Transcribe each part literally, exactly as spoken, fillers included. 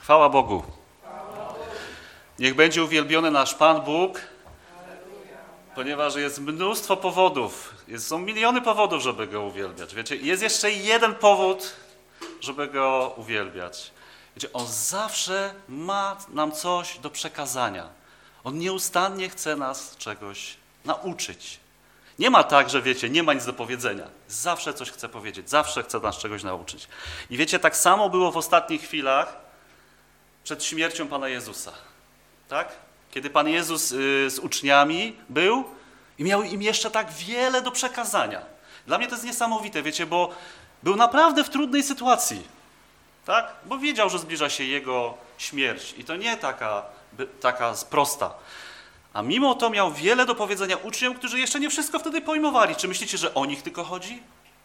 Chwała Bogu. Niech będzie uwielbiony nasz Pan Bóg, ponieważ jest mnóstwo powodów, jest, są miliony powodów, żeby Go uwielbiać. Wiecie, jest jeszcze jeden powód, żeby Go uwielbiać. Wiecie, On zawsze ma nam coś do przekazania. On nieustannie chce nas czegoś nauczyć. Nie ma tak, że wiecie, nie ma nic do powiedzenia. Zawsze coś chce powiedzieć, zawsze chce nas czegoś nauczyć. I wiecie, tak samo było w ostatnich chwilach przed śmiercią Pana Jezusa. Tak? Kiedy Pan Jezus y, z uczniami był i miał im jeszcze tak wiele do przekazania. Dla mnie to jest niesamowite, wiecie, bo był naprawdę w trudnej sytuacji. Tak? Bo wiedział, że zbliża się Jego śmierć i to nie taka, taka prosta. A mimo to miał wiele do powiedzenia uczniom, którzy jeszcze nie wszystko wtedy pojmowali. Czy myślicie, że o nich tylko chodzi?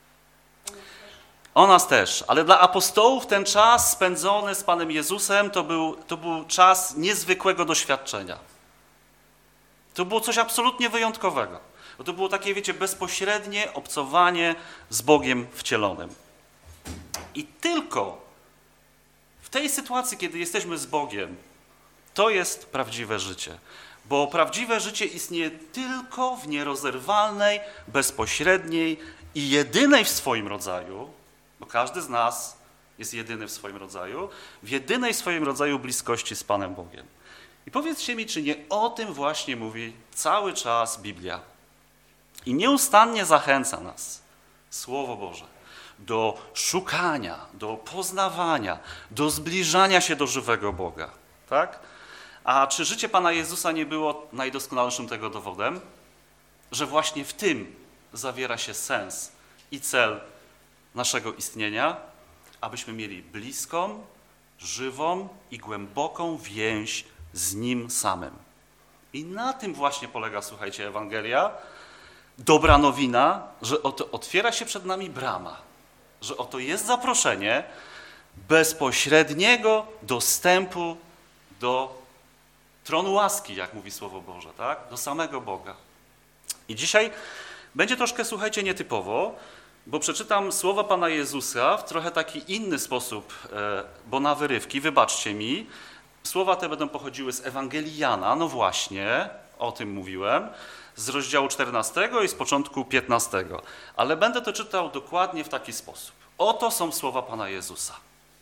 O nas też. Ale dla apostołów ten czas spędzony z Panem Jezusem to był, to był czas niezwykłego doświadczenia. To było coś absolutnie wyjątkowego. Bo to było takie, wiecie, bezpośrednie obcowanie z Bogiem wcielonym. I tylko w tej sytuacji, kiedy jesteśmy z Bogiem, to jest prawdziwe życie. Bo prawdziwe życie istnieje tylko w nierozerwalnej, bezpośredniej i jedynej w swoim rodzaju, bo każdy z nas jest jedyny w swoim rodzaju, w jedynej w swoim rodzaju bliskości z Panem Bogiem. I powiedzcie mi, czy nie o tym właśnie mówi cały czas Biblia. I nieustannie zachęca nas Słowo Boże do szukania, do poznawania, do zbliżania się do żywego Boga. Tak? A czy życie Pana Jezusa nie było najdoskonalszym tego dowodem? Że właśnie w tym zawiera się sens i cel naszego istnienia, abyśmy mieli bliską, żywą i głęboką więź z Nim samym. I na tym właśnie polega, słuchajcie, Ewangelia. Dobra nowina, że oto otwiera się przed nami brama, że oto jest zaproszenie bezpośredniego dostępu do tronu łaski, jak mówi Słowo Boże, tak? Do samego Boga. I dzisiaj będzie troszkę, słuchajcie, nietypowo, bo przeczytam słowa Pana Jezusa w trochę taki inny sposób, bo na wyrywki, wybaczcie mi. Słowa te będą pochodziły z Ewangelii Jana, no właśnie, o tym mówiłem, z rozdziału czternastego i z początku piętnastego. Ale będę to czytał dokładnie w taki sposób. Oto są słowa Pana Jezusa.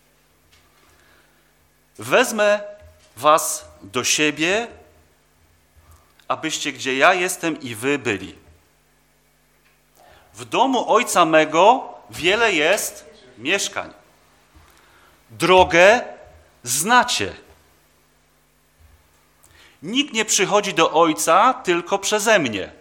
Wezmę was do siebie, abyście gdzie ja jestem i wy byli. W domu Ojca mego wiele jest mieszkań. Drogę znacie. Nikt nie przychodzi do Ojca tylko przeze mnie.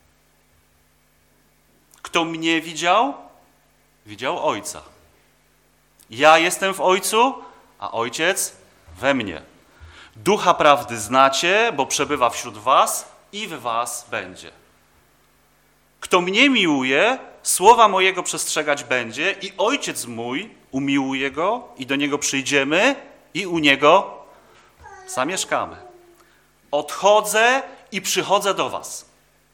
Kto mnie widział, widział Ojca. Ja jestem w Ojcu, a Ojciec we mnie. Ducha prawdy znacie, bo przebywa wśród was i w was będzie. Kto mnie miłuje, słowa mojego przestrzegać będzie i Ojciec mój umiłuje go i do Niego przyjdziemy i u Niego zamieszkamy. Odchodzę i przychodzę do was.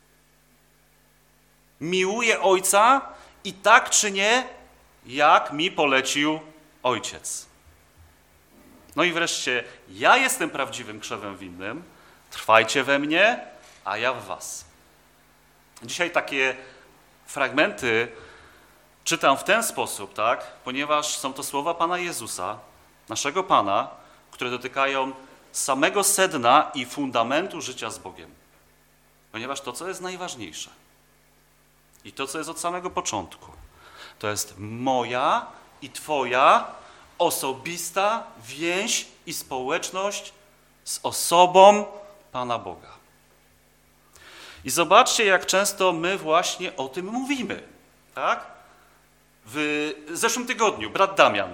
Miłuję Ojca i tak czynię, jak mi polecił Ojciec. No i wreszcie, ja jestem prawdziwym krzewem winnym, trwajcie we mnie, a ja w was. Dzisiaj takie fragmenty czytam w ten sposób, tak, ponieważ są to słowa Pana Jezusa, naszego Pana, które dotykają samego sedna i fundamentu życia z Bogiem. Ponieważ to, co jest najważniejsze i to, co jest od samego początku, to jest moja i twoja osobista więź i społeczność z osobą Pana Boga. I zobaczcie, jak często my właśnie o tym mówimy. Tak? W zeszłym tygodniu brat Damian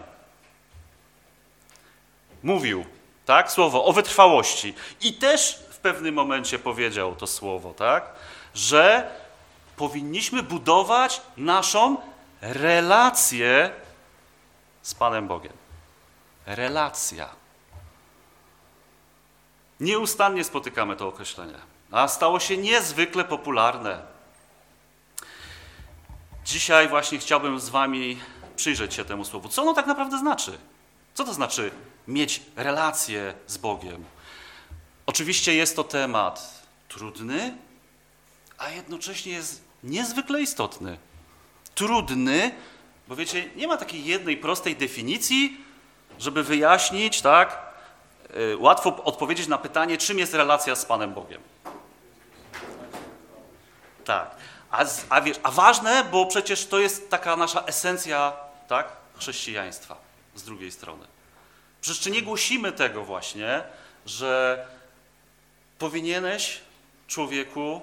mówił, tak, słowo o wytrwałości i też w pewnym momencie powiedział to słowo, tak, że powinniśmy budować naszą relację z Panem Bogiem. Relacja. Nieustannie spotykamy to określenie, a stało się niezwykle popularne. Dzisiaj właśnie chciałbym z wami przyjrzeć się temu słowu. Co ono tak naprawdę znaczy? Co to znaczy mieć relację z Bogiem? Oczywiście jest to temat trudny, a jednocześnie jest niezwykle istotny. Trudny, bo wiecie, nie ma takiej jednej prostej definicji, żeby wyjaśnić, tak, yy, łatwo odpowiedzieć na pytanie, czym jest relacja z Panem Bogiem. Tak, a, a, wiesz, a ważne, bo przecież to jest taka nasza esencja, tak, chrześcijaństwa z drugiej strony. Przecież czy nie głosimy tego właśnie, że powinieneś, człowieku,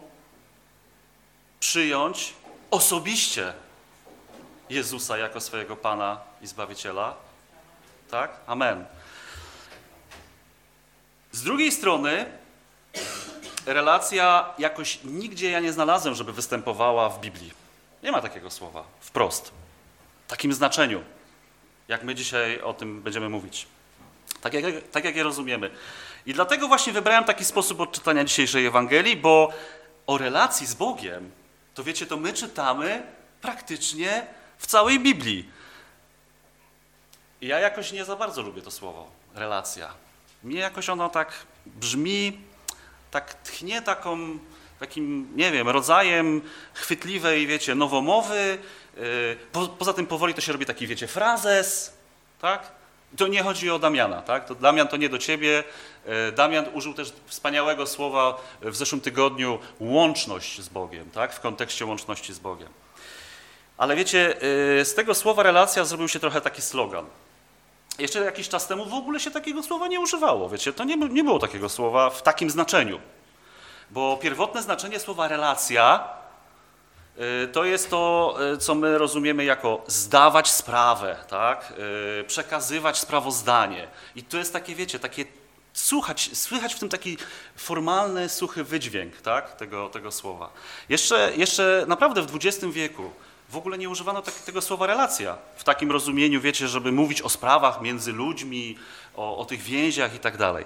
przyjąć osobiście Jezusa jako swojego Pana i Zbawiciela? Tak? Amen. Z drugiej strony relacja jakoś nigdzie ja nie znalazłem, żeby występowała w Biblii. Nie ma takiego słowa wprost, w takim znaczeniu, jak my dzisiaj o tym będziemy mówić. Tak jak, tak jak je rozumiemy. I dlatego właśnie wybrałem taki sposób odczytania dzisiejszej Ewangelii, bo o relacji z Bogiem, to wiecie, to my czytamy praktycznie w całej Biblii. I ja jakoś nie za bardzo lubię to słowo, relacja. Mnie jakoś ono tak brzmi, tak tchnie taką, takim, nie wiem, rodzajem chwytliwej, wiecie, nowomowy. Po, poza tym powoli to się robi taki, wiecie, frazes, tak? To nie chodzi o Damiana, tak? To Damian to nie do ciebie. Damian użył też wspaniałego słowa w zeszłym tygodniu, łączność z Bogiem, tak? W kontekście łączności z Bogiem. Ale wiecie, z tego słowa relacja zrobił się trochę taki slogan. Jeszcze jakiś czas temu w ogóle się takiego słowa nie używało, wiecie, to nie, nie było takiego słowa w takim znaczeniu. Bo pierwotne znaczenie słowa relacja to jest to, co my rozumiemy jako zdawać sprawę, tak? Przekazywać sprawozdanie. I to jest takie, wiecie, takie słuchać, słychać w tym taki formalny, suchy wydźwięk, tak? tego, tego słowa. Jeszcze, jeszcze naprawdę w dwudziestym wieku w ogóle nie używano tak, tego słowa relacja w takim rozumieniu, wiecie, żeby mówić o sprawach między ludźmi, o, o tych więziach i tak dalej.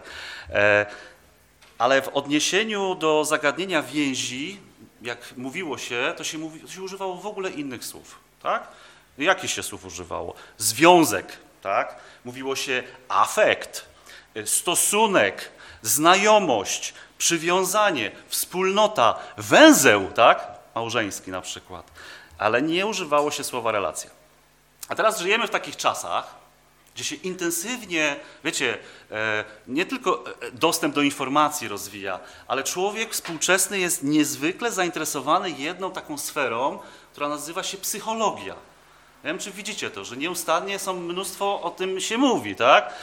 Ale w odniesieniu do zagadnienia więzi, jak mówiło się, to się, mówi, to się używało w ogóle innych słów, tak? Jakich się słów używało? Związek, tak? Mówiło się afekt, stosunek, znajomość, przywiązanie, wspólnota, węzeł, tak? Małżeński na przykład. Ale nie używało się słowa relacja. A teraz żyjemy w takich czasach, gdzie się intensywnie, wiecie, nie tylko dostęp do informacji rozwija, ale człowiek współczesny jest niezwykle zainteresowany jedną taką sferą, która nazywa się psychologia. Nie wiem, czy widzicie to, że nieustannie są mnóstwo o tym się mówi, tak?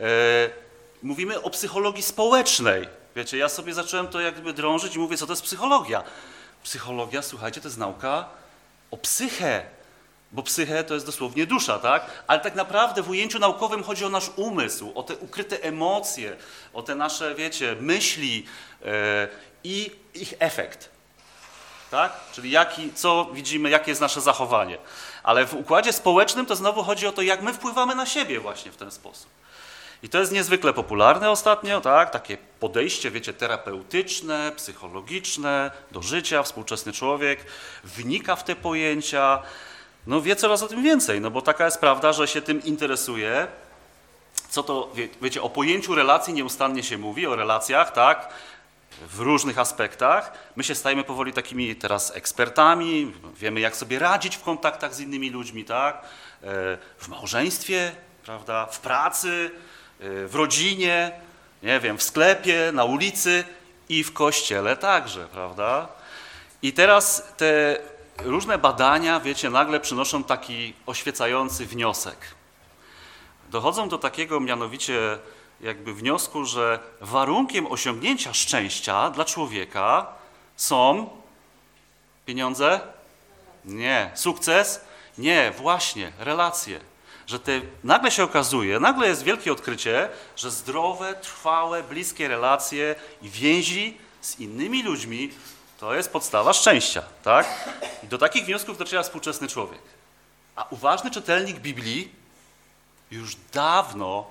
Mówimy o psychologii społecznej. Wiecie, ja sobie zacząłem to jakby drążyć i mówię, co to jest psychologia. Psychologia, słuchajcie, to jest nauka o psyche, bo psyche to jest dosłownie dusza, tak? Ale tak naprawdę w ujęciu naukowym chodzi o nasz umysł, o te ukryte emocje, o te nasze, wiecie, myśli yy, i ich efekt, tak? Czyli jaki, co widzimy, jakie jest nasze zachowanie. Ale w układzie społecznym to znowu chodzi o to, jak my wpływamy na siebie właśnie w ten sposób. I to jest niezwykle popularne ostatnio, tak? Takie podejście, wiecie, terapeutyczne, psychologiczne do życia, współczesny człowiek wnika w te pojęcia, no wie coraz o tym więcej, no bo taka jest prawda, że się tym interesuje. Co to, wie, wiecie, o pojęciu relacji nieustannie się mówi, o relacjach, tak? W różnych aspektach. My się stajemy powoli takimi teraz ekspertami, wiemy jak sobie radzić w kontaktach z innymi ludźmi, tak? W małżeństwie, prawda? W pracy, w rodzinie, nie wiem, w sklepie, na ulicy i w kościele także, prawda? I teraz te różne badania, wiecie, nagle przynoszą taki oświecający wniosek. Dochodzą do takiego mianowicie jakby wniosku, że warunkiem osiągnięcia szczęścia dla człowieka są pieniądze? Nie. Sukces? Nie, właśnie, relacje. Że te, nagle się okazuje, nagle jest wielkie odkrycie, że zdrowe, trwałe, bliskie relacje i więzi z innymi ludźmi to jest podstawa szczęścia, tak? I do takich wniosków dociera współczesny człowiek. A uważny czytelnik Biblii już dawno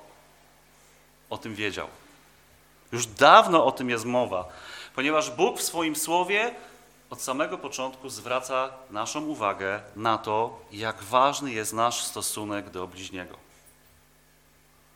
o tym wiedział. Już dawno o tym jest mowa, ponieważ Bóg w swoim słowie od samego początku zwraca naszą uwagę na to, jak ważny jest nasz stosunek do bliźniego.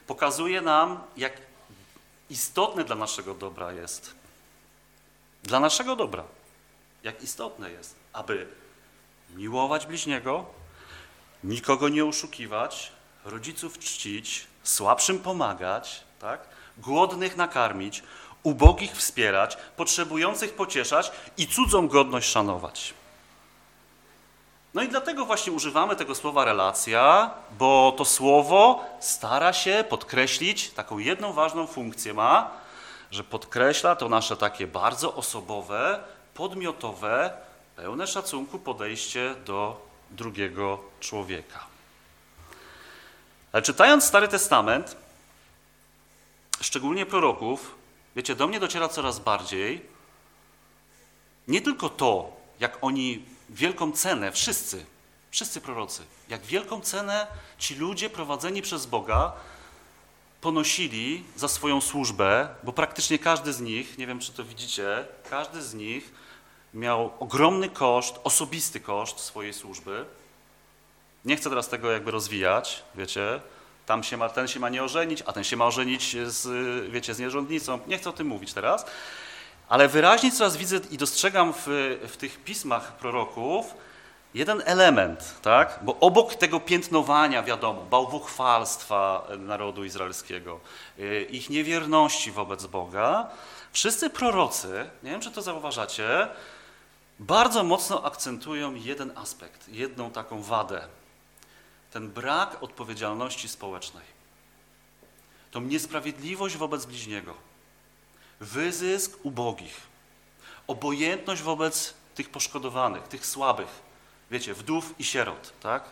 pokazuje nam, jak istotne dla naszego dobra jest. Dla naszego dobra. Jak istotne jest, aby miłować bliźniego, nikogo nie oszukiwać, rodziców czcić, słabszym pomagać, tak? Głodnych nakarmić, ubogich wspierać, potrzebujących pocieszać i cudzą godność szanować. No i dlatego właśnie używamy tego słowa relacja, bo to słowo stara się podkreślić, taką jedną ważną funkcję ma, że podkreśla to nasze takie bardzo osobowe, podmiotowe, pełne szacunku podejście do drugiego człowieka. Ale czytając Stary Testament, szczególnie proroków, wiecie, do mnie dociera coraz bardziej nie tylko to, jak oni wielką cenę, wszyscy, wszyscy prorocy, jak wielką cenę ci ludzie prowadzeni przez Boga ponosili za swoją służbę, bo praktycznie każdy z nich, nie wiem czy to widzicie, każdy z nich miał ogromny koszt, osobisty koszt swojej służby. Nie chcę teraz tego jakby rozwijać, wiecie, tam się ma, ten się ma nie ożenić, a ten się ma ożenić z, wiecie, z nierządnicą. Nie chcę o tym mówić teraz, ale wyraźnie coraz widzę i dostrzegam w, w tych pismach proroków jeden element, tak? Bo obok tego piętnowania, wiadomo, bałwochwalstwa narodu izraelskiego, ich niewierności wobec Boga, wszyscy prorocy, nie wiem czy to zauważacie, bardzo mocno akcentują jeden aspekt, jedną taką wadę. Ten brak odpowiedzialności społecznej. Tą niesprawiedliwość wobec bliźniego. Wyzysk ubogich. Obojętność wobec tych poszkodowanych, tych słabych. Wiecie, wdów i sierot, tak?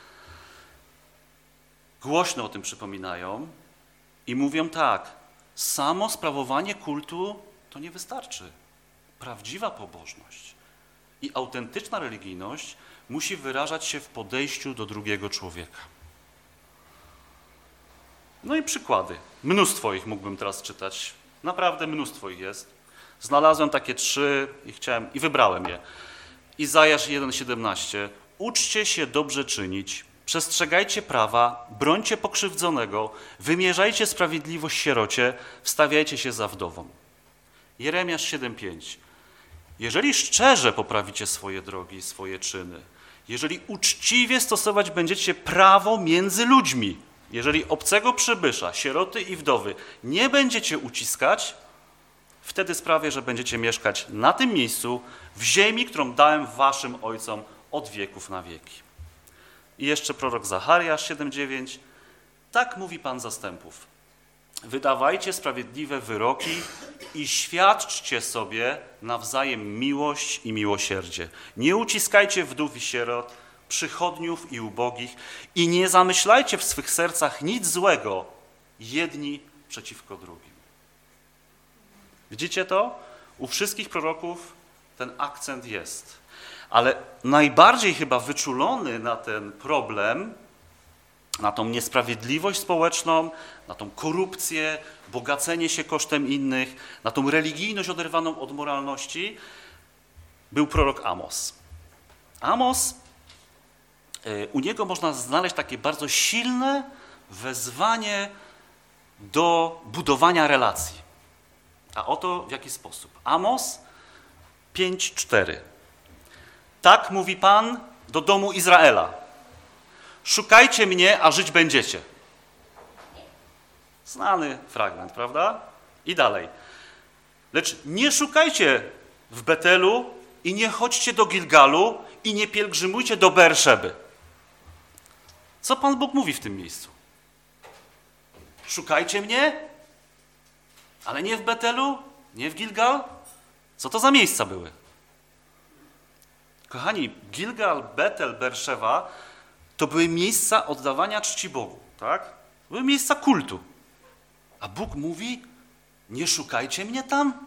Głośno o tym przypominają i mówią tak, samo sprawowanie kultu to nie wystarczy. Prawdziwa pobożność i autentyczna religijność musi wyrażać się w podejściu do drugiego człowieka. No i przykłady. Mnóstwo ich mógłbym teraz czytać. Naprawdę mnóstwo ich jest. Znalazłem takie trzy i chciałem i wybrałem je. Izajasz jeden siedemnaście. Uczcie się dobrze czynić, przestrzegajcie prawa, brońcie pokrzywdzonego, wymierzajcie sprawiedliwość sierocie, wstawiajcie się za wdową. Jeremiasz siedem pięć. Jeżeli szczerze poprawicie swoje drogi, swoje czyny, jeżeli uczciwie stosować będziecie prawo między ludźmi, jeżeli obcego przybysza, sieroty i wdowy nie będziecie uciskać, wtedy sprawię, że będziecie mieszkać na tym miejscu, w ziemi, którą dałem waszym ojcom od wieków na wieki. I jeszcze prorok Zachariasz siedem dziewięć. Tak mówi Pan zastępów. Wydawajcie sprawiedliwe wyroki i świadczcie sobie nawzajem miłość i miłosierdzie. Nie uciskajcie wdów i sierot, przychodniów i ubogich i nie zamyślajcie w swych sercach nic złego jedni przeciwko drugim. Widzicie to? U wszystkich proroków ten akcent jest. Ale najbardziej chyba wyczulony na ten problem, na tą niesprawiedliwość społeczną, na tą korupcję, bogacenie się kosztem innych, na tą religijność oderwaną od moralności, był prorok Amos. Amos, u niego można znaleźć takie bardzo silne wezwanie do budowania relacji. A oto w jaki sposób. Amos pięć cztery. Tak mówi Pan do domu Izraela. Szukajcie mnie, a żyć będziecie. Znany fragment, prawda? I dalej. Lecz nie szukajcie w Betelu i nie chodźcie do Gilgalu i nie pielgrzymujcie do Beerszeby. Co Pan Bóg mówi w tym miejscu? Szukajcie mnie, ale nie w Betelu, nie w Gilgal. Co to za miejsca były? Kochani, Gilgal, Betel, Beerszeba to były miejsca oddawania czci Bogu, tak? Były miejsca kultu. A Bóg mówi, nie szukajcie mnie tam.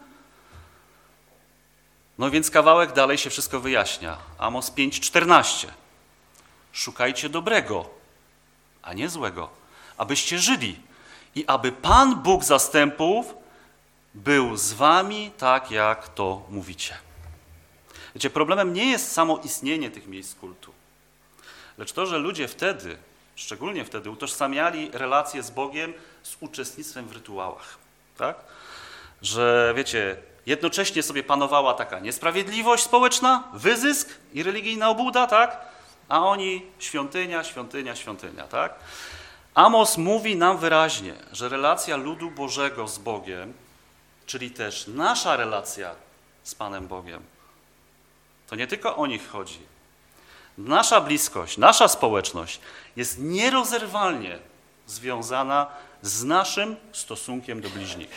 No więc kawałek dalej się wszystko wyjaśnia. Amos pięć czternaście. Szukajcie dobrego, a nie złego, abyście żyli i aby Pan Bóg zastępów był z wami tak, jak to mówicie. Wiecie, problemem nie jest samo istnienie tych miejsc kultu, lecz to, że ludzie wtedy, w szczególnie wtedy, utożsamiali relacje z Bogiem z uczestnictwem w rytuałach. Tak? Że wiecie, jednocześnie sobie panowała taka niesprawiedliwość społeczna, wyzysk i religijna obłuda, tak? A oni świątynia, świątynia, świątynia. Tak? Amos mówi nam wyraźnie, że relacja ludu Bożego z Bogiem, czyli też nasza relacja z Panem Bogiem, to nie tylko o nich chodzi. Nasza bliskość, nasza społeczność jest nierozerwalnie związana z naszym stosunkiem do bliźnich.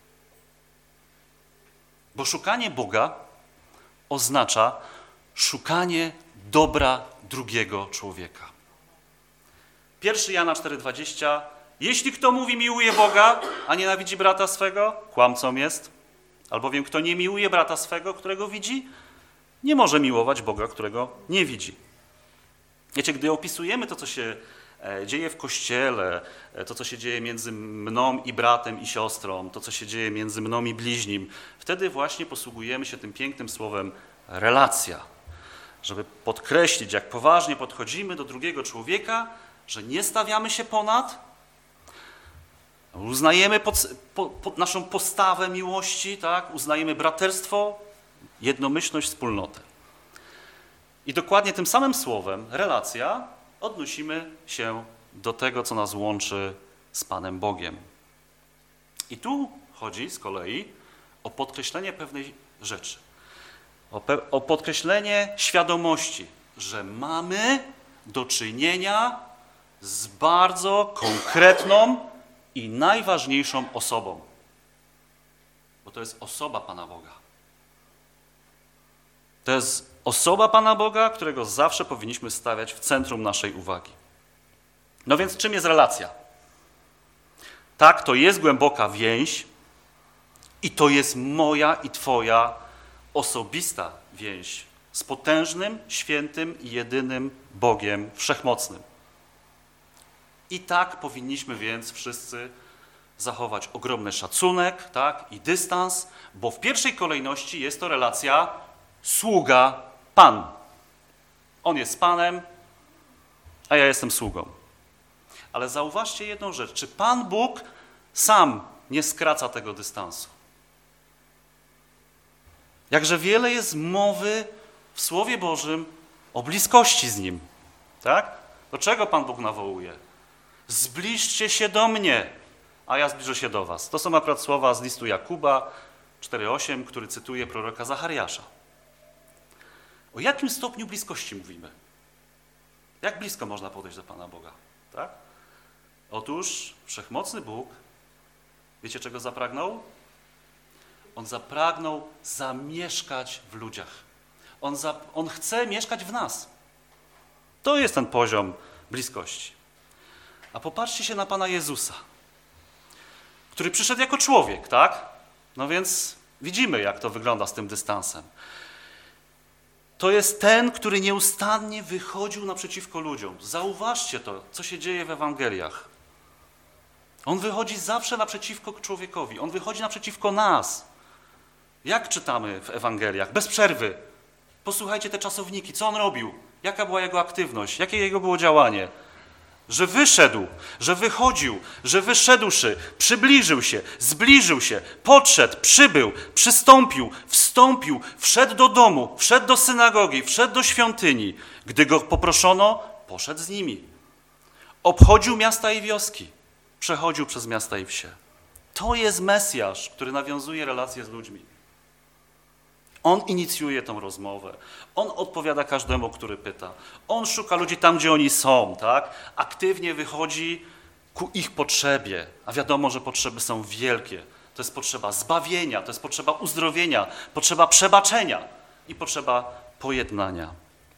Bo szukanie Boga oznacza szukanie dobra drugiego człowieka. pierwszy Jana cztery dwadzieścia. Jeśli kto mówi miłuje Boga, a nienawidzi brata swego, kłamcą jest. Albowiem kto nie miłuje brata swego, którego widzi, nie może miłować Boga, którego nie widzi. Wiecie, gdy opisujemy to, co się dzieje w Kościele, to, co się dzieje między mną i bratem i siostrą, to, co się dzieje między mną i bliźnim, wtedy właśnie posługujemy się tym pięknym słowem relacja, żeby podkreślić, jak poważnie podchodzimy do drugiego człowieka, że nie stawiamy się ponad, uznajemy pod, po, pod naszą postawę miłości, tak? Uznajemy braterstwo, jednomyślność, wspólnotę. I dokładnie tym samym słowem, relacja, odnosimy się do tego, co nas łączy z Panem Bogiem. I tu chodzi z kolei o podkreślenie pewnej rzeczy. O, pe- o podkreślenie świadomości, że mamy do czynienia z bardzo konkretną i najważniejszą osobą. Bo to jest osoba Pana Boga. To jest osoba Pana Boga, którego zawsze powinniśmy stawiać w centrum naszej uwagi. No więc czym jest relacja? Tak, to jest głęboka więź i to jest moja i Twoja osobista więź z potężnym, świętym i jedynym Bogiem Wszechmocnym. I tak powinniśmy więc wszyscy zachować ogromny szacunek, tak, i dystans, bo w pierwszej kolejności jest to relacja sługa-pan. On jest Panem, a ja jestem sługą. Ale zauważcie jedną rzecz. Czy Pan Bóg sam nie skraca tego dystansu? Jakże wiele jest mowy w Słowie Bożym o bliskości z Nim. Tak? Do czego Pan Bóg nawołuje? Zbliżcie się do mnie, a ja zbliżę się do was. To są akurat słowa z listu Jakuba cztery osiem, który cytuje proroka Zachariasza. O jakim stopniu bliskości mówimy? Jak blisko można podejść do Pana Boga? Tak? Otóż wszechmocny Bóg, wiecie czego zapragnął? On zapragnął zamieszkać w ludziach. On, za, on chce mieszkać w nas. To jest ten poziom bliskości. A popatrzcie się na Pana Jezusa, który przyszedł jako człowiek, tak? No więc widzimy, jak to wygląda z tym dystansem. To jest ten, który nieustannie wychodził naprzeciwko ludziom. Zauważcie to, co się dzieje w Ewangeliach. On wychodzi zawsze naprzeciwko człowiekowi. On wychodzi naprzeciwko nas. Jak czytamy w Ewangeliach? Bez przerwy. Posłuchajcie te czasowniki. Co on robił? Jaka była jego aktywność? Jakie jego było działanie? Że wyszedł, że wychodził, że wyszedłszy, przybliżył się, zbliżył się, podszedł, przybył, przystąpił, wstąpił, wszedł do domu, wszedł do synagogi, wszedł do świątyni. Gdy go poproszono, poszedł z nimi. Obchodził miasta i wioski, przechodził przez miasta i wsie. To jest Mesjasz, który nawiązuje relacje z ludźmi. On inicjuje tą rozmowę. On odpowiada każdemu, który pyta. On szuka ludzi tam, gdzie oni są, tak? Aktywnie wychodzi ku ich potrzebie. A wiadomo, że potrzeby są wielkie. To jest potrzeba zbawienia, to jest potrzeba uzdrowienia, potrzeba przebaczenia i potrzeba pojednania.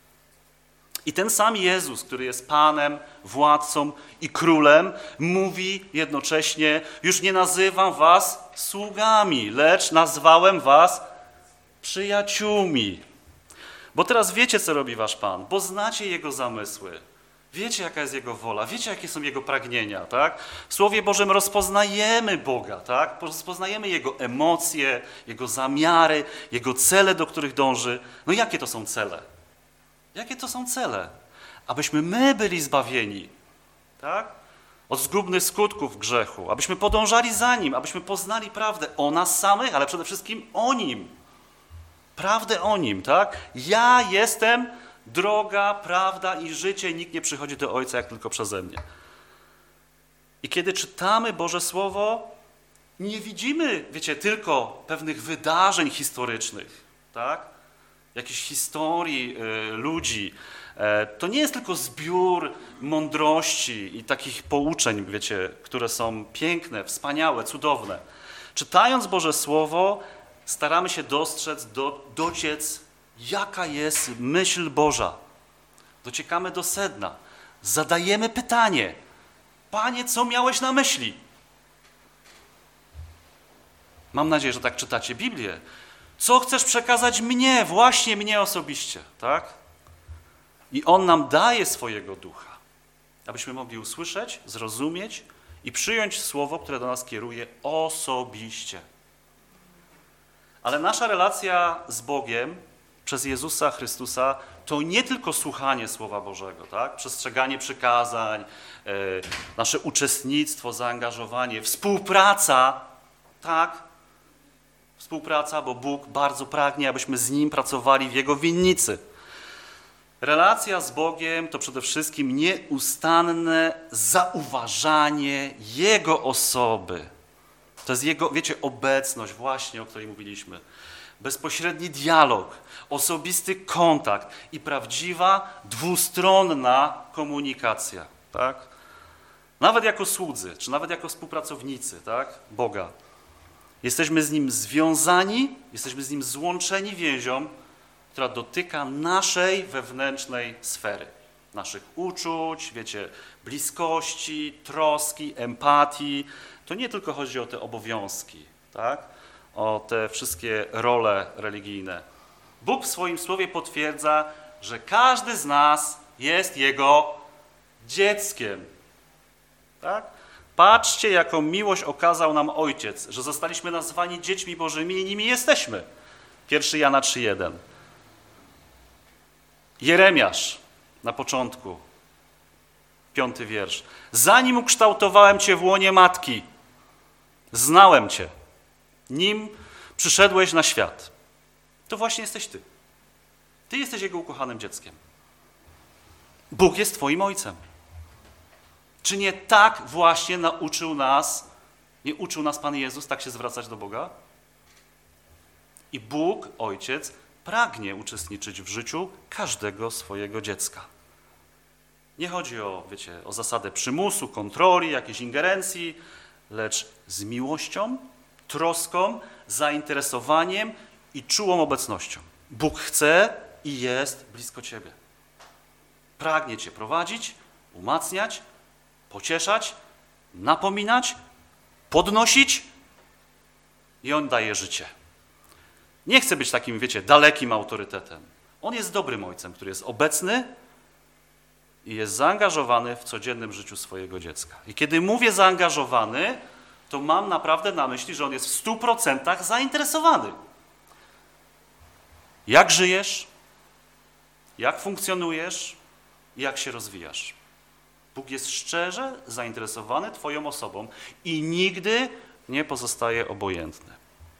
I ten sam Jezus, który jest Panem, władcą i królem, mówi jednocześnie: już nie nazywam was sługami, lecz nazwałem was przyjaciółmi. Bo teraz wiecie, co robi wasz Pan, bo znacie Jego zamysły. Wiecie, jaka jest Jego wola, wiecie, jakie są Jego pragnienia, tak? W Słowie Bożym rozpoznajemy Boga, tak? Rozpoznajemy Jego emocje, Jego zamiary, Jego cele, do których dąży. No jakie to są cele? Jakie to są cele? Abyśmy my byli zbawieni, tak? Od zgubnych skutków grzechu, abyśmy podążali za Nim, abyśmy poznali prawdę o nas samych, ale przede wszystkim o Nim. Prawdę o Nim, tak? Ja jestem droga, prawda i życie, nikt nie przychodzi do Ojca jak tylko przeze mnie. I kiedy czytamy Boże Słowo, nie widzimy, wiecie, tylko pewnych wydarzeń historycznych, tak? Jakichś historii y, ludzi. E, to nie jest tylko zbiór mądrości i takich pouczeń, wiecie, które są piękne, wspaniałe, cudowne. Czytając Boże Słowo, staramy się dostrzec, do, dociec, jaka jest myśl Boża. Dociekamy do sedna. Zadajemy pytanie: Panie, co miałeś na myśli? Mam nadzieję, że tak czytacie Biblię. Co chcesz przekazać mnie, właśnie mnie osobiście, tak? I On nam daje swojego ducha, abyśmy mogli usłyszeć, zrozumieć i przyjąć słowo, które do nas kieruje osobiście. Ale nasza relacja z Bogiem przez Jezusa Chrystusa to nie tylko słuchanie Słowa Bożego, tak? Przestrzeganie przykazań, yy, nasze uczestnictwo, zaangażowanie, współpraca, tak? Współpraca, bo Bóg bardzo pragnie, abyśmy z Nim pracowali w Jego winnicy. Relacja z Bogiem to przede wszystkim nieustanne zauważanie Jego osoby. To jest Jego, wiecie, obecność właśnie, o której mówiliśmy. Bezpośredni dialog, osobisty kontakt i prawdziwa, dwustronna komunikacja, tak? Nawet jako słudzy, czy nawet jako współpracownicy, tak? Boga. Jesteśmy z Nim związani, jesteśmy z Nim złączeni więzią, która dotyka naszej wewnętrznej sfery. Naszych uczuć, wiecie, bliskości, troski, empatii. To nie tylko chodzi o te obowiązki, tak? O te wszystkie role religijne. Bóg w swoim słowie potwierdza, że każdy z nas jest Jego dzieckiem. Tak? Patrzcie, jaką miłość okazał nam Ojciec, że zostaliśmy nazwani dziećmi Bożymi i nimi jesteśmy. pierwszy Jana trzy jeden. Jeremiasz na początku, piąty wiersz. Zanim ukształtowałem Cię w łonie matki, znałem Cię, nim przyszedłeś na świat. To właśnie jesteś Ty. Ty jesteś Jego ukochanym dzieckiem. Bóg jest Twoim Ojcem. Czy nie tak właśnie nauczył nas, nie uczył nas Pan Jezus tak się zwracać do Boga? I Bóg, Ojciec, pragnie uczestniczyć w życiu każdego swojego dziecka. Nie chodzi o, wiecie, o zasadę przymusu, kontroli, jakiejś ingerencji, lecz z miłością, troską, zainteresowaniem i czułą obecnością. Bóg chce i jest blisko Ciebie. Pragnie Cię prowadzić, umacniać, pocieszać, napominać, podnosić i On daje życie. Nie chce być takim, wiecie, dalekim autorytetem. On jest dobrym ojcem, który jest obecny i jest zaangażowany w codziennym życiu swojego dziecka. I kiedy mówię zaangażowany, to mam naprawdę na myśli, że on jest w stu procentach zainteresowany. Jak żyjesz, jak funkcjonujesz i jak się rozwijasz. Bóg jest szczerze zainteresowany Twoją osobą i nigdy nie pozostaje obojętny.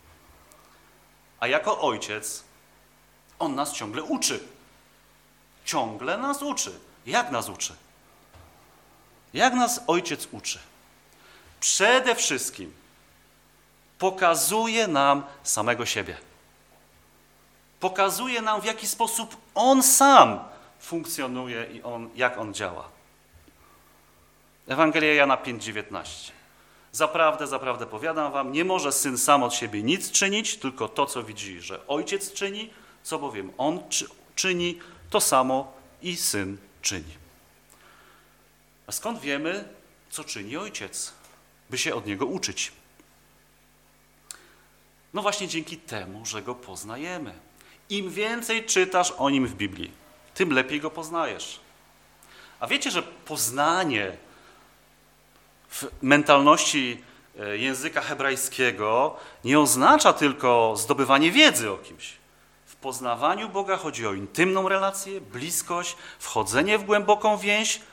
A jako ojciec On nas ciągle uczy. Ciągle nas uczy. Jak nas uczy? Jak nas ojciec uczy? Przede wszystkim pokazuje nam samego siebie. Pokazuje nam, w jaki sposób On sam funkcjonuje i on, jak On działa. Ewangelia Jana pięć dziewiętnaście. Zaprawdę, zaprawdę powiadam wam, nie może Syn sam od siebie nic czynić, tylko to, co widzi, że Ojciec czyni, co bowiem On czy, czyni, to samo i Syn czyni. A skąd wiemy, co czyni Ojciec, by się od Niego uczyć? No właśnie dzięki temu, że Go poznajemy. Im więcej czytasz o Nim w Biblii, tym lepiej Go poznajesz. A wiecie, że poznanie w mentalności języka hebrajskiego nie oznacza tylko zdobywanie wiedzy o kimś. W poznawaniu Boga chodzi o intymną relację, bliskość, wchodzenie w głęboką więź,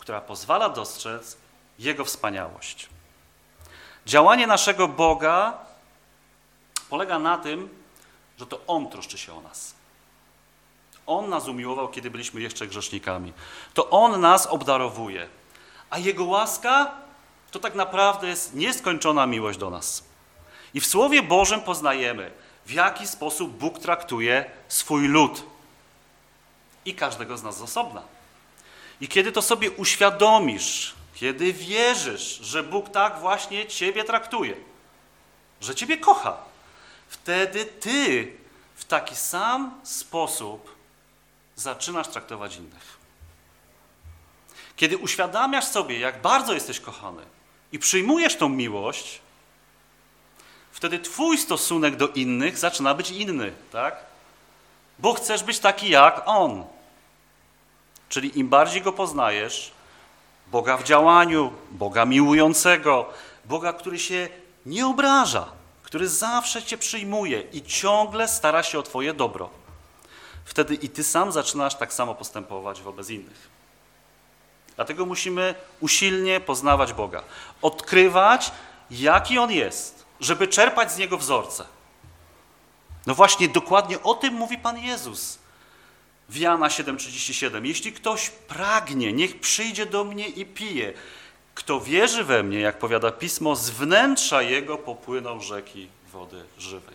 która pozwala dostrzec Jego wspaniałość. Działanie naszego Boga polega na tym, że to On troszczy się o nas. On nas umiłował, kiedy byliśmy jeszcze grzesznikami. To On nas obdarowuje. A Jego łaska to tak naprawdę jest nieskończona miłość do nas. I w Słowie Bożym poznajemy, w jaki sposób Bóg traktuje swój lud. I każdego z nas z osobna. I kiedy to sobie uświadomisz, kiedy wierzysz, że Bóg tak właśnie ciebie traktuje, że ciebie kocha, wtedy ty w taki sam sposób zaczynasz traktować innych. Kiedy uświadamiasz sobie, jak bardzo jesteś kochany i przyjmujesz tą miłość, wtedy twój stosunek do innych zaczyna być inny, tak? Bo chcesz być taki jak On. Czyli im bardziej Go poznajesz, Boga w działaniu, Boga miłującego, Boga, który się nie obraża, który zawsze cię przyjmuje i ciągle stara się o twoje dobro. Wtedy i ty sam zaczynasz tak samo postępować wobec innych. Dlatego musimy usilnie poznawać Boga. Odkrywać, jaki On jest, żeby czerpać z Niego wzorce. No właśnie, dokładnie o tym mówi Pan Jezus. W Jana siedem trzydzieści siedem. Jeśli ktoś pragnie, niech przyjdzie do mnie i pije. Kto wierzy we mnie, jak powiada Pismo, z wnętrza jego popłyną rzeki wody żywej.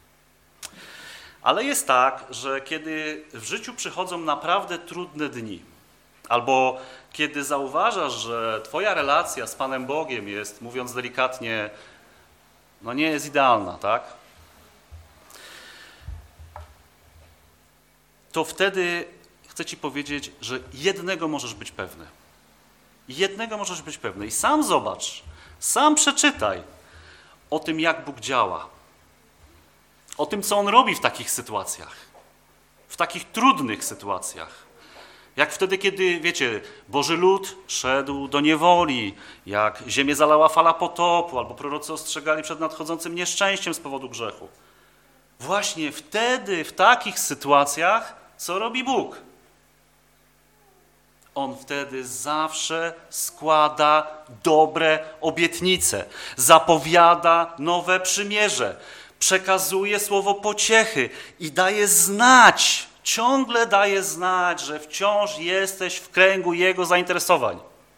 Ale jest tak, że kiedy w życiu przychodzą naprawdę trudne dni, albo kiedy zauważasz, że twoja relacja z Panem Bogiem jest, mówiąc delikatnie, no nie jest idealna, tak? To wtedy chcę ci powiedzieć, że jednego możesz być pewny. Jednego możesz być pewny. I sam zobacz, sam przeczytaj o tym, jak Bóg działa. O tym, co On robi w takich sytuacjach. W takich trudnych sytuacjach. Jak wtedy, kiedy, wiecie, Boży lud szedł do niewoli, jak ziemię zalała fala potopu, albo prorocy ostrzegali przed nadchodzącym nieszczęściem z powodu grzechu. Właśnie wtedy, w takich sytuacjach, co robi Bóg? On wtedy zawsze składa dobre obietnice, zapowiada nowe przymierze, przekazuje słowo pociechy i daje znać, ciągle daje znać, że wciąż jesteś w kręgu Jego zainteresowań.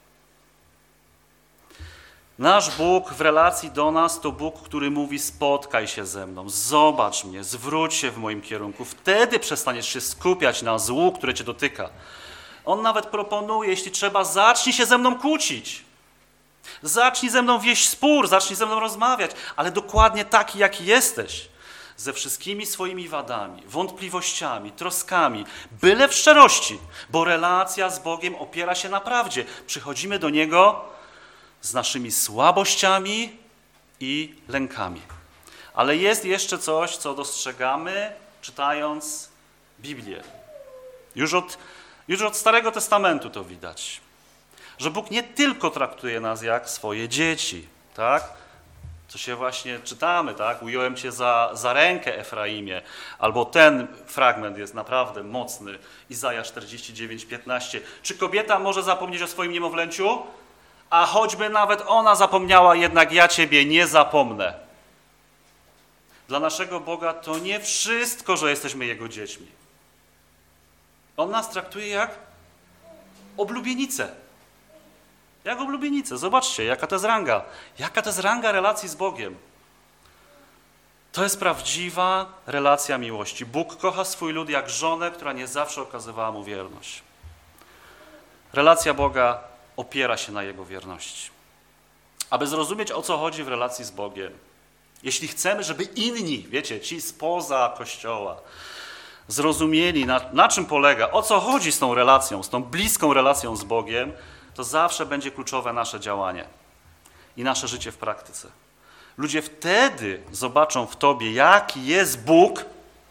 Nasz Bóg w relacji do nas to Bóg, który mówi: spotkaj się ze mną, zobacz mnie, zwróć się w moim kierunku. Wtedy przestaniesz się skupiać na złu, które cię dotyka. On nawet proponuje, jeśli trzeba, zacznij się ze mną kłócić. Zacznij ze mną wieść spór, zacznij ze mną rozmawiać, ale dokładnie taki, jaki jesteś. Ze wszystkimi swoimi wadami, wątpliwościami, troskami, byle w szczerości, bo relacja z Bogiem opiera się na prawdzie. Przychodzimy do Niego z naszymi słabościami i lękami. Ale jest jeszcze coś, co dostrzegamy, czytając Biblię. Już od, już od Starego Testamentu to widać. Że Bóg nie tylko traktuje nas jak swoje dzieci, tak? Co się właśnie czytamy, tak? Ująłem cię za, za rękę, Efraimie. Albo ten fragment jest naprawdę mocny. Izajasz czterdzieści dziewięć piętnaście. Czy kobieta może zapomnieć o swoim niemowlęciu? A choćby nawet ona zapomniała, jednak ja ciebie nie zapomnę. Dla naszego Boga to nie wszystko, że jesteśmy Jego dziećmi. On nas traktuje jak oblubienice. Jak oblubienice. Zobaczcie, jaka to jest ranga. Jaka to jest ranga relacji z Bogiem. To jest prawdziwa relacja miłości. Bóg kocha swój lud jak żonę, która nie zawsze okazywała mu wierność. Relacja Boga opiera się na Jego wierności. Aby zrozumieć, o co chodzi w relacji z Bogiem, jeśli chcemy, żeby inni, wiecie, ci spoza Kościoła, zrozumieli, na, na czym polega, o co chodzi z tą relacją, z tą bliską relacją z Bogiem, to zawsze będzie kluczowe nasze działanie i nasze życie w praktyce. Ludzie wtedy zobaczą w tobie, jaki jest Bóg,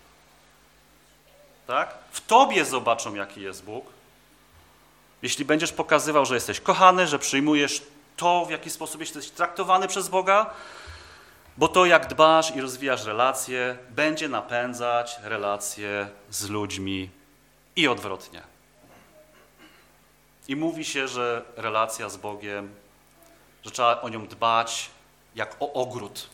tak? W tobie zobaczą, jaki jest Bóg. Jeśli będziesz pokazywał, że jesteś kochany, że przyjmujesz to, w jaki sposób jesteś traktowany przez Boga, bo to, jak dbasz i rozwijasz relacje, będzie napędzać relacje z ludźmi i odwrotnie. I mówi się, że relacja z Bogiem, że trzeba o nią dbać jak o ogród.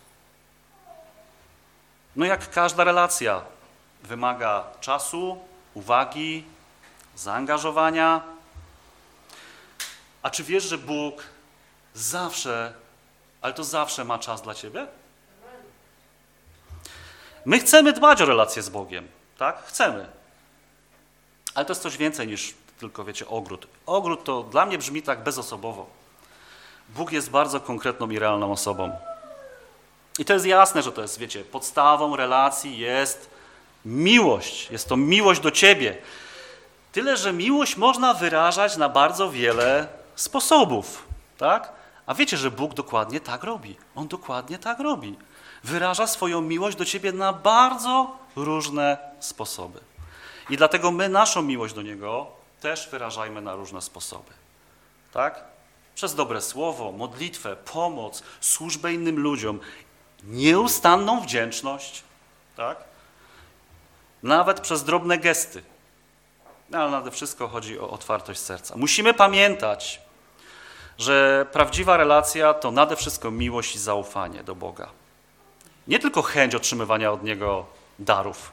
No jak każda relacja wymaga czasu, uwagi, zaangażowania. A czy wiesz, że Bóg zawsze, ale to zawsze ma czas dla ciebie? My chcemy dbać o relację z Bogiem, tak? Chcemy. Ale to jest coś więcej niż tylko, wiecie, ogród. Ogród to dla mnie brzmi tak bezosobowo. Bóg jest bardzo konkretną i realną osobą. I to jest jasne, że to jest, wiecie, podstawą relacji jest miłość. Jest to miłość do ciebie. Tyle, że miłość można wyrażać na bardzo wiele sposobów, tak? A wiecie, że Bóg dokładnie tak robi. On dokładnie tak robi. Wyraża swoją miłość do ciebie na bardzo różne sposoby. I dlatego my naszą miłość do Niego też wyrażajmy na różne sposoby. Tak? Przez dobre słowo, modlitwę, pomoc, służbę innym ludziom, nieustanną wdzięczność, tak? Nawet przez drobne gesty. No, ale nade wszystko chodzi o otwartość serca. Musimy pamiętać, że prawdziwa relacja to nade wszystko miłość i zaufanie do Boga. Nie tylko chęć otrzymywania od Niego darów.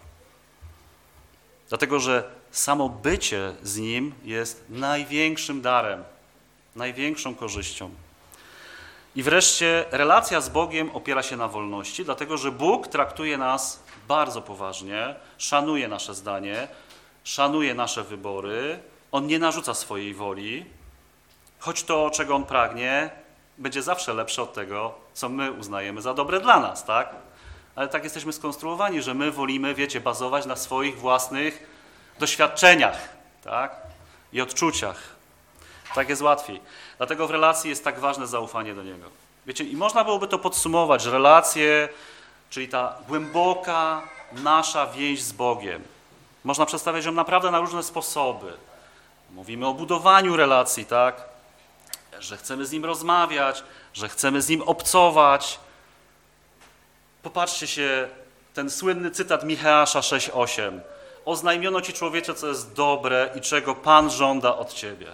Dlatego, że samo bycie z Nim jest największym darem, największą korzyścią. I wreszcie relacja z Bogiem opiera się na wolności, dlatego że Bóg traktuje nas bardzo poważnie, szanuje nasze zdanie, szanuje nasze wybory. On nie narzuca swojej woli, choć to, czego On pragnie, będzie zawsze lepsze od tego, co my uznajemy za dobre dla nas, tak? Ale tak jesteśmy skonstruowani, że my wolimy, wiecie, bazować na swoich własnych doświadczeniach, tak? I odczuciach. Tak jest łatwiej. Dlatego w relacji jest tak ważne zaufanie do Niego. Wiecie, i można byłoby to podsumować, że relacje, czyli ta głęboka nasza więź z Bogiem, można przedstawiać ją naprawdę na różne sposoby. Mówimy o budowaniu relacji, tak? Że chcemy z Nim rozmawiać, że chcemy z Nim obcować. Popatrzcie się, ten słynny cytat Micheasza sześć osiem. Oznajmiono Ci, człowiecze, co jest dobre i czego Pan żąda od Ciebie.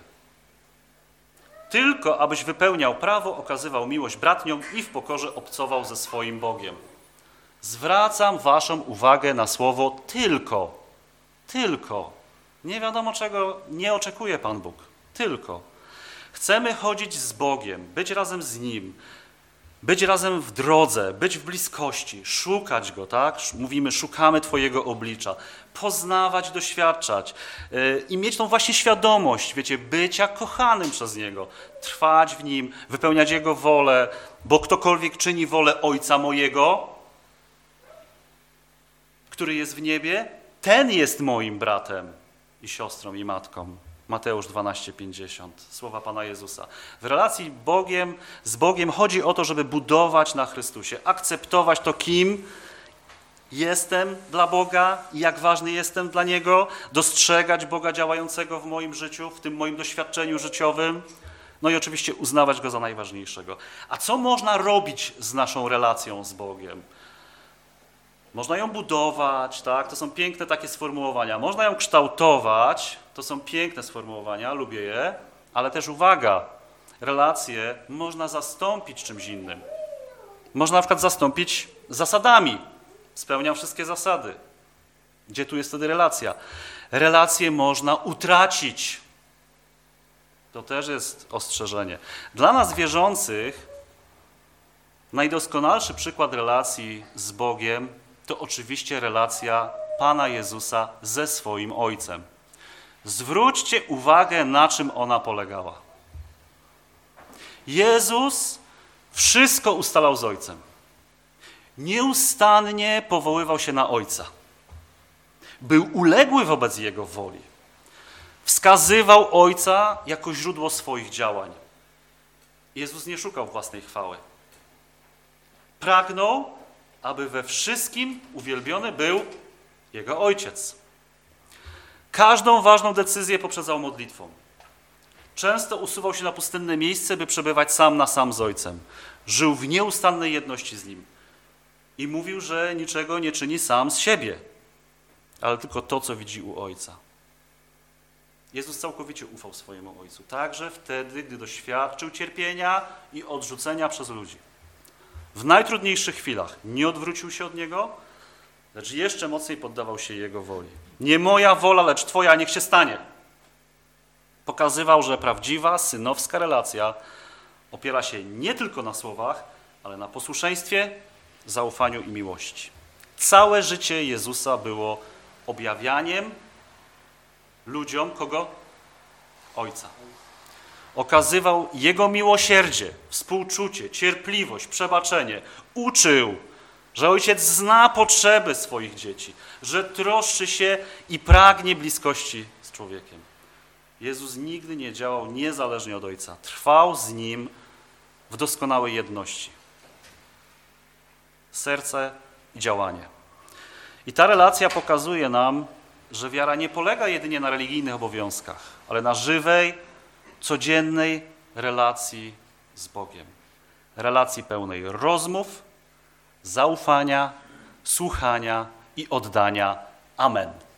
Tylko abyś wypełniał prawo, okazywał miłość bratniom i w pokorze obcował ze swoim Bogiem. Zwracam waszą uwagę na słowo tylko. Tylko. Nie wiadomo czego nie oczekuje Pan Bóg. Tylko. Chcemy chodzić z Bogiem, być razem z Nim, być razem w drodze, być w bliskości, szukać Go, tak? Mówimy, szukamy Twojego oblicza, poznawać, doświadczać yy, i mieć tą właśnie świadomość, wiecie, bycia kochanym przez Niego, trwać w Nim, wypełniać Jego wolę, bo ktokolwiek czyni wolę Ojca mojego, który jest w niebie, ten jest moim bratem i siostrą i matką. Mateusz dwanaście pięćdziesiąt, słowa Pana Jezusa. W relacji Bogiem, z Bogiem chodzi o to, żeby budować na Chrystusie, akceptować to, kim jestem dla Boga i jak ważny jestem dla Niego, dostrzegać Boga działającego w moim życiu, w tym moim doświadczeniu życiowym, no i oczywiście uznawać Go za najważniejszego. A co można robić z naszą relacją z Bogiem? Można ją budować, tak? To są piękne takie sformułowania. Można ją kształtować, to są piękne sformułowania, lubię je, ale też uwaga, relacje można zastąpić czymś innym. Można na przykład zastąpić zasadami. Spełniam wszystkie zasady. Gdzie tu jest wtedy relacja? Relacje można utracić. To też jest ostrzeżenie. Dla nas wierzących najdoskonalszy przykład relacji z Bogiem to oczywiście relacja Pana Jezusa ze swoim Ojcem. Zwróćcie uwagę, na czym ona polegała. Jezus wszystko ustalał z Ojcem. Nieustannie powoływał się na Ojca. Był uległy wobec Jego woli. Wskazywał Ojca jako źródło swoich działań. Jezus nie szukał własnej chwały. Pragnął, aby we wszystkim uwielbiony był Jego Ojciec. Każdą ważną decyzję poprzedzał modlitwą. Często usuwał się na pustynne miejsce, by przebywać sam na sam z Ojcem. Żył w nieustannej jedności z Nim. I mówił, że niczego nie czyni sam z siebie, ale tylko to, co widzi u Ojca. Jezus całkowicie ufał swojemu Ojcu, także wtedy, gdy doświadczył cierpienia i odrzucenia przez ludzi. W najtrudniejszych chwilach nie odwrócił się od Niego, lecz jeszcze mocniej poddawał się Jego woli. Nie moja wola, lecz Twoja, niech się stanie. Pokazywał, że prawdziwa, synowska relacja opiera się nie tylko na słowach, ale na posłuszeństwie, zaufaniu i miłości. Całe życie Jezusa było objawianiem ludziom kogo? Ojca. Okazywał Jego miłosierdzie, współczucie, cierpliwość, przebaczenie. Uczył, że Ojciec zna potrzeby swoich dzieci, że troszczy się i pragnie bliskości z człowiekiem. Jezus nigdy nie działał niezależnie od Ojca. Trwał z Nim w doskonałej jedności. Serce i działanie. I ta relacja pokazuje nam, że wiara nie polega jedynie na religijnych obowiązkach, ale na żywej, codziennej relacji z Bogiem. Relacji pełnej rozmów, zaufania, słuchania i oddania. Amen.